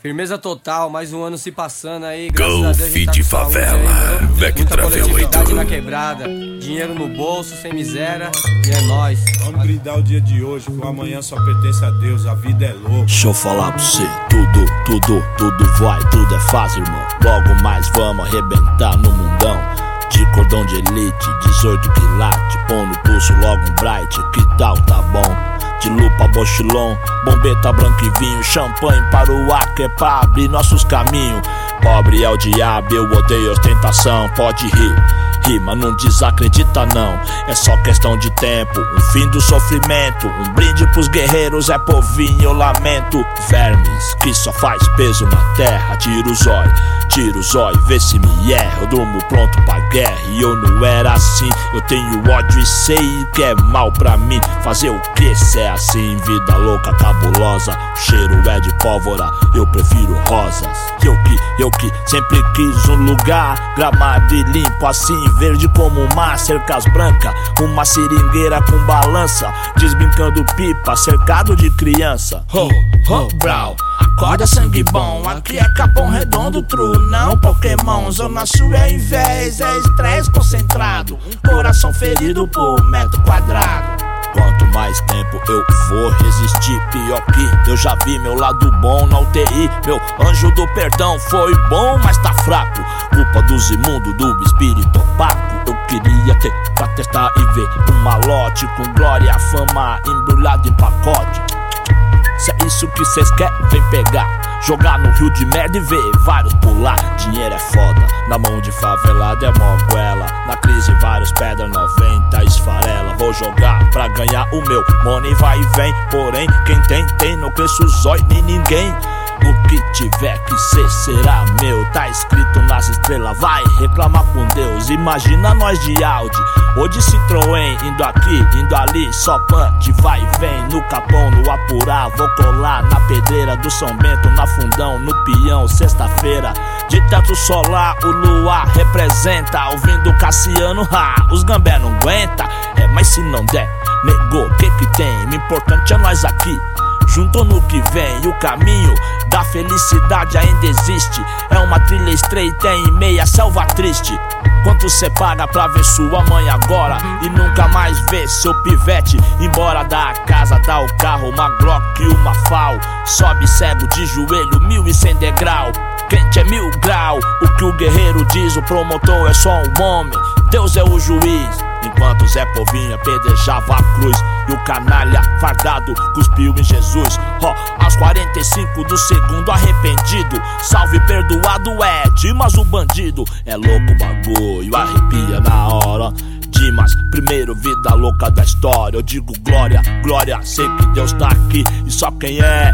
Firmeza total, mais um ano se passando aí, graças a Deus a gente Golfe de favela, Vec muita Travel coletividade 8. na quebrada, dinheiro no bolso, sem miséria, e é nóis. Vamos brindar o dia de hoje, que o amanhã só pertence a Deus, a vida é louca. Deixa eu falar pra você, tudo vai, tudo é fácil, irmão. Logo mais vamos arrebentar no mundão. De cordão de elite, 18 quilates, põe no pulso logo um bright, que tal, tá bom? De lupa, bochilon, bombeta, branco e vinho, champanhe para o ar, que é pra abrir nossos caminhos. Pobre é o diabo, eu odeio ostentação, pode rir, mas não desacredita não. É só questão de tempo, um fim do sofrimento. Um brinde pros guerreiros, é povinho, eu lamento. Vermes, que só faz peso na terra. Tira o zóio, vê se me erra. Eu durmo pronto pra guerra e eu não era assim. Eu tenho ódio e sei que é mal pra mim. Fazer o que se é assim? Vida louca, cabulosa. O cheiro é de pólvora, eu prefiro rosas. Eu que sempre quis um lugar gramado e limpo assim, verde como o mar, cercas brancas, uma seringueira com balança, desbrincando pipa, cercado de criança. Brau, acorda sangue bom, aqui é Capão Redondo, true, não Pokémon. Zona Sul é invés, é estresse concentrado, coração ferido por metro quadrado. Quanto mais tempo eu vou resistir, pior que eu já vi meu lado bom na UTI. Meu anjo do perdão foi bom, mas tá fraco. Culpa dos imundos, do espírito opaco. Eu queria ter pra testar e ver um malote com glória, fama embrulhado em pacote. Se é isso que cês querem, vem pegar. Jogar no rio de merda e ver vários pular. Dinheiro é foda, na mão de favelado é mó goela. Na crise vários pedra 90 esfarela. Vou jogar pra ganhar o meu, money vai e vem. Porém, quem tem, não cresce o zóio nem ninguém. O que tiver que ser será meu, tá escrito nas estrelas, vai reclamar com Deus. Imagina nós de Audi ou de Citroën, indo aqui, indo ali, só punch, vai e vem. No Capão, no Apurá, vou colar na pedreira do São Bento, na Fundão, no Peão, sexta-feira. De teto solar, o luar representa, ouvindo Cassiano, os gambé não aguenta. Mas se não der, negou, que tem? O importante é nós aqui, junto no que vem. O caminho da felicidade ainda existe, é uma trilha estreita em meia selva triste. Quanto cê paga pra ver sua mãe agora e nunca mais ver seu pivete embora da casa, dá o carro, uma Glock e uma FAL. Sobe cego de joelho, 1100 degrau. Quente é 1000 grau, o que o guerreiro diz, o promotor é só um homem, Deus é o juiz. Enquanto Zé Povinho apedrejava a cruz e o canalha fardado cuspiu em Jesus. Aos 45 do segundo arrependido, salve perdoado é Dimas o bandido. É louco o bagulho, arrepia na hora. Dimas, primeiro vida louca da história. Eu digo glória, glória, sei que Deus tá aqui. E só quem é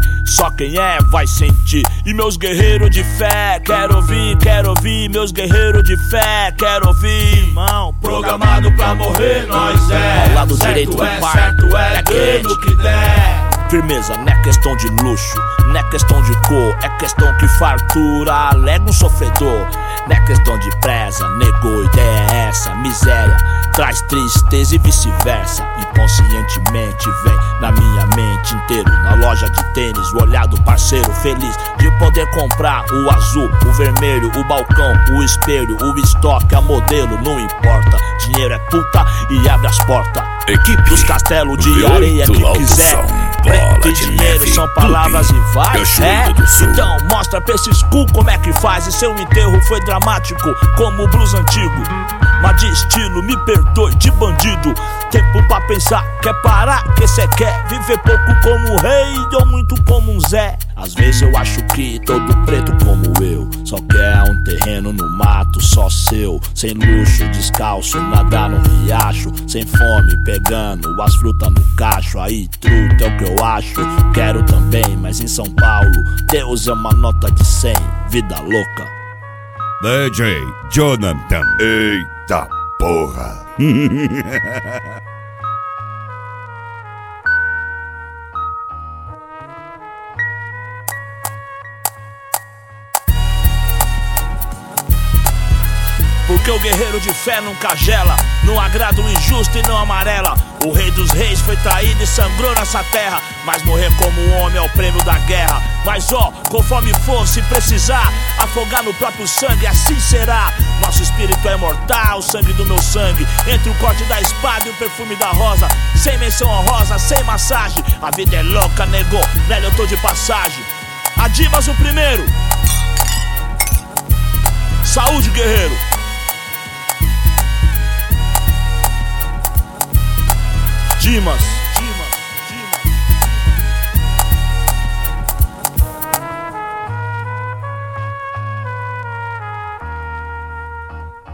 vai sentir. E meus guerreiros de fé, quero ouvir. Meus guerreiros de fé, quero ouvir. Irmão, Programado pra morrer, nós é. Ao lado direito do pai, certo é ganho que der. Firmeza, não é questão de luxo, não é questão de cor, é questão que fartura alega um sofredor. Não é questão de presa, negou, ideia é essa. Miséria traz tristeza e vice-versa. Inconscientemente vem na minha mente inteiro. Na loja de tênis, o olhar do parceiro feliz de poder comprar o azul, o vermelho, o balcão, o espelho, o estoque, a modelo, não importa. Dinheiro é puta e abre as portas. Equipe dos castelos de areia que quiser. Preto e dinheiro são palavras rivais, Então mostra pra esses cu como é que faz. E seu enterro foi dramático como o blues antigo, mas de estilo, me perdoe, de bandido. Tempo pra pensar, quer parar, que cê quer viver pouco como rei ou muito como um Zé. Às vezes eu acho que todo preto como eu só quer um terreno no mato só seu, sem luxo, descalço, nadar no riacho, sem fome, pegando as frutas no cacho. Aí truta é o que eu acho, quero também, mas em São Paulo Deus é uma nota de 100, vida louca. DJ Jonathan. Eita porra. Porque o guerreiro de fé nunca gela, não agrada o injusto e não amarela. O rei dos reis foi traído e sangrou nessa terra, mas morrer como um homem é o prêmio da guerra. Mas ó, conforme for, se precisar afogar no próprio sangue, assim será. Nosso espírito é imortal, o sangue do meu sangue, entre o corte da espada e o perfume da rosa. Sem menção honrosa, sem massagem. A vida é louca, nego, velho, eu tô de passagem. A Dimas o primeiro. Saúde, guerreiro. Dimas.